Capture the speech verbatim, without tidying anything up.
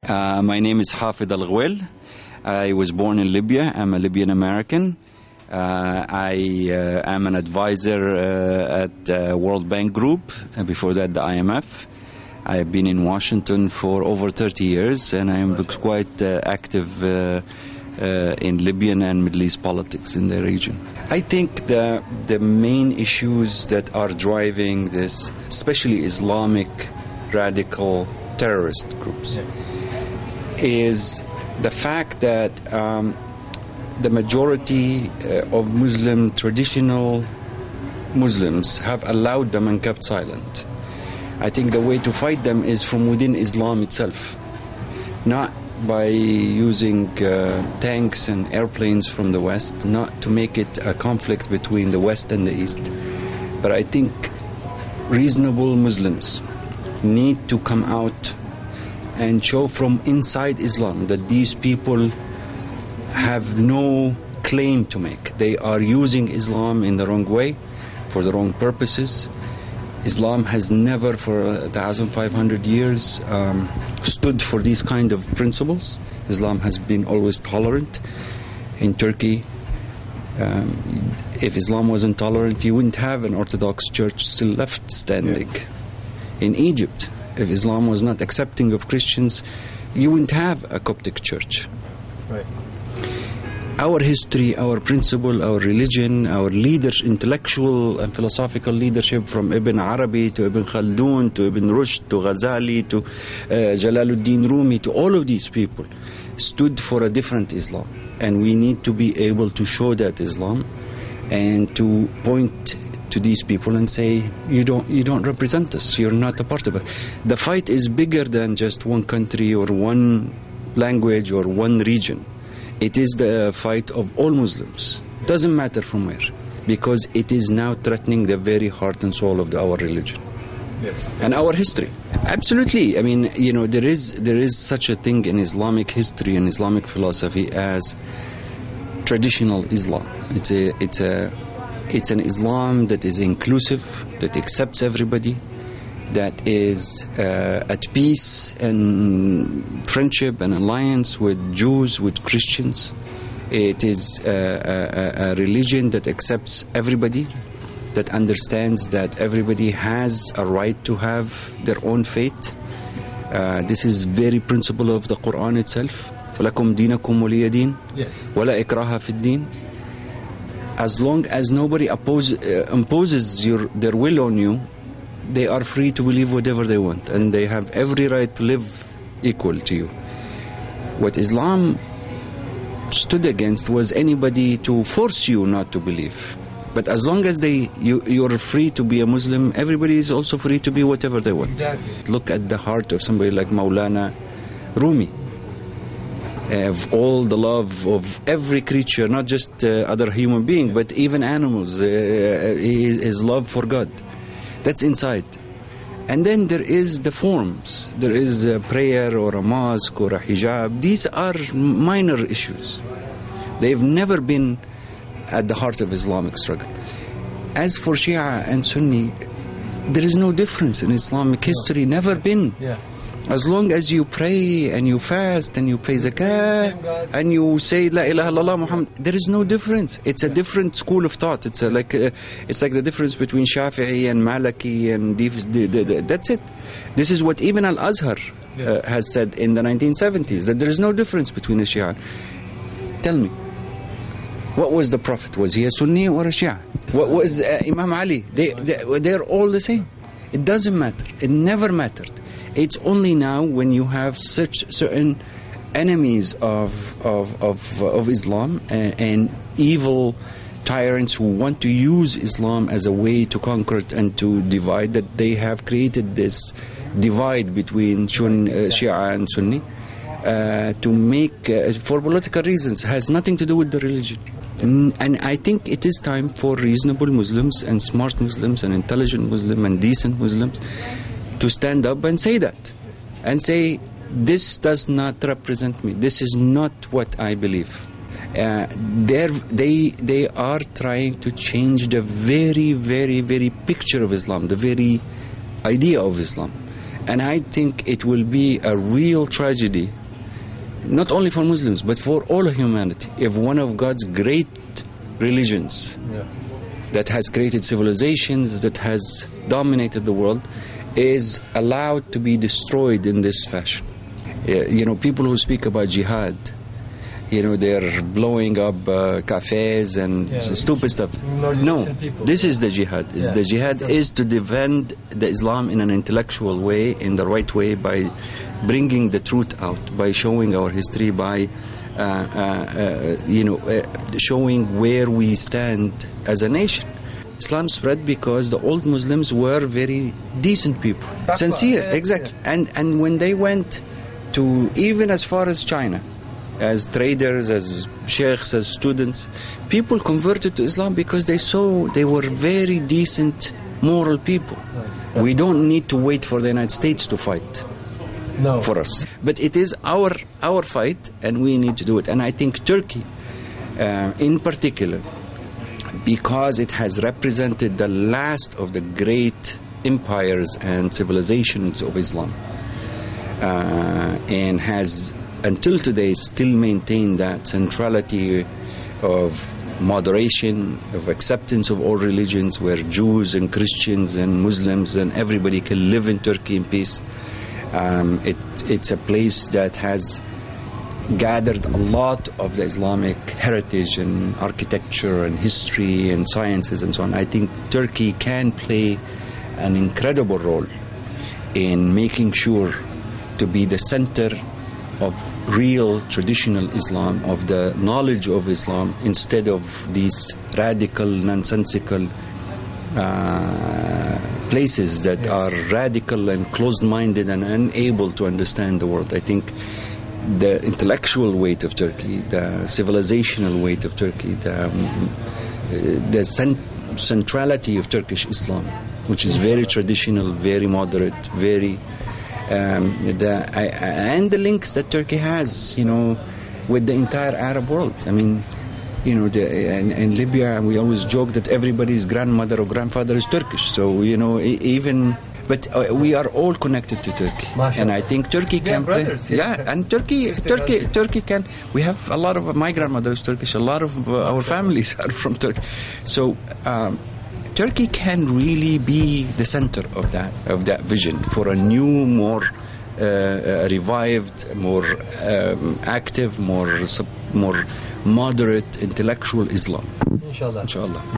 Uh, my name is Hafid Al-Ghwel. I was born in Libya. I'm a Libyan American. Uh, I uh, am an advisor uh, at uh, World Bank Group, and before that the I M F. I've been in Washington for over thirty years, and I'm quite uh, active uh, uh, in Libyan and Middle East politics in the region. I think the, the main issues that are driving this, especially Islamic radical terrorist groups, yeah. is the fact that um, the majority uh, of Muslim, traditional Muslims, have allowed them and kept silent. I think the way to fight them is from within Islam itself, not by using uh, tanks and airplanes from the West, not to make it a conflict between the West and the East. But I think reasonable Muslims need to come out and show from inside Islam that these people have no claim to make. They are using Islam in the wrong way, for the wrong purposes. Islam has never, for one thousand five hundred years, um, stood for these kind of principles. Islam has been always tolerant. In Turkey, um, if Islam wasn't tolerant, you wouldn't have an Orthodox church still left standing. Yes. In Egypt, if Islam was not accepting of Christians, you wouldn't have a Coptic church. Right. Our history, our principle, our religion, our leaders, intellectual and philosophical leadership, from Ibn Arabi to Ibn Khaldun to Ibn Rushd to Ghazali to uh, Jalaluddin Rumi, to all of these people, stood for a different Islam. And we need to be able to show that Islam and to point to these people and say, you don't you don't represent us, you're not a part of it. The fight is bigger than just one country or one language or one region. It is the fight of all Muslims. Doesn't matter from where, because it is now threatening the very heart and soul of the, our religion. Yes. And our history. Absolutely. I mean, you know, there is there is such a thing in Islamic history and Islamic philosophy as traditional Islam. It's a it's a It's an Islam that is inclusive, that accepts everybody, that is uh, at peace and friendship and alliance with Jews, with Christians. It is uh, a, a religion that accepts everybody, that understands that everybody has a right to have their own faith. Uh, this is very principle of the Quran itself. وَلَكُمْ دِينَكُمْ وَلِيَ دِينَ وَلَا إِكْرَاهَ فِي الدِّينِ. As long as nobody oppose, uh, imposes your, their will on you, they are free to believe whatever they want, and they have every right to live equal to you. What Islam stood against was anybody to force you not to believe. But as long as they you you're free to be a Muslim, everybody is also free to be whatever they want. Exactly. Look at the heart of somebody like Maulana Rumi. Of all the love of every creature, not just uh, other human being, but even animals, uh, his, his love for God. That's inside. And then there is the forms. There is a prayer or a mosque or a hijab. These are minor issues. They've never been at the heart of Islamic struggle. As for Shia and Sunni, there is no difference in Islamic history, never been. Yeah. As long as you pray and you fast and you pay zakah and you say La ilaha illallah Muhammad, there is no difference. It's a different school of thought. It's a, like a, it's like the difference between Shafi'i and Maliki, and the, the, the, the, that's it. This is what Ibn al-Azhar uh, has said in the nineteen seventies, that there is no difference between a Shia. Tell me, what was the Prophet? Was he a Sunni or a Shia? What was uh, Imam Ali? They, they, they're all the same. It doesn't matter. It never mattered. It's only now when you have such certain enemies of of of, of Islam and, and evil tyrants who want to use Islam as a way to conquer it and to divide, that they have created this divide between Shun, uh, Shia and Sunni uh, to make, uh, for political reasons, has nothing to do with the religion. And, and I think it is time for reasonable Muslims and smart Muslims and intelligent Muslims and decent Muslims to stand up and say that, and say, this does not represent me. This is not what I believe. Uh, they they are trying to change the very, very, very picture of Islam, the very idea of Islam. And I think it will be a real tragedy, not only for Muslims, but for all of humanity, if one of God's great religions yeah. that has created civilizations, that has dominated the world, is allowed to be destroyed in this fashion. Uh, you know, people who speak about jihad, you know, they're blowing up uh, cafes and yeah, stupid stuff. No, this is the jihad. Yeah. The jihad is to defend the Islam in an intellectual way, in the right way, by bringing the truth out, by showing our history, by uh, uh, uh, you know, uh, showing where we stand as a nation. Islam spread because the old Muslims were very decent people, That's sincere, yeah, exactly. Yeah. And and when they went to even as far as China, as traders, as sheikhs, as students, people converted to Islam because they saw they were very decent, moral people. Right. We don't need to wait for the United States to fight no. for us. But it is our our fight, and we need to do it. And I think Turkey, uh, in particular, because it has represented the last of the great empires and civilizations of Islam, uh, and has until today still maintained that centrality of moderation, of acceptance of all religions, where Jews and Christians and Muslims and everybody can live in Turkey in peace. Um, it, it's a place that has gathered a lot of the Islamic heritage and architecture and history and sciences and so on. I think Turkey can play an incredible role in making sure to be the center of real traditional Islam, of the knowledge of Islam, instead of these radical, nonsensical uh, places that yes. are radical and closed-minded and unable to understand the world. I think the intellectual weight of Turkey, the civilizational weight of Turkey, the, um, the cent- centrality of Turkish Islam, which is very traditional, very moderate, very um, the I, and the links that Turkey has, you know, with the entire Arab world. I mean, you know, the, in, in Libya, we always joke that everybody's grandmother or grandfather is Turkish. So, you know, even. But uh, we are all connected to Turkey, Mashallah. And I think Turkey can play. Brothers, yeah. yeah, and Turkey, Turkey, Turkey can. We have a lot of my grandmother is Turkish. A lot of uh, our families are from Turkey. So um, Turkey can really be the center of that of that vision for a new, more uh, revived, more um, active, more more moderate, intellectual Islam. Inshallah. Inshallah.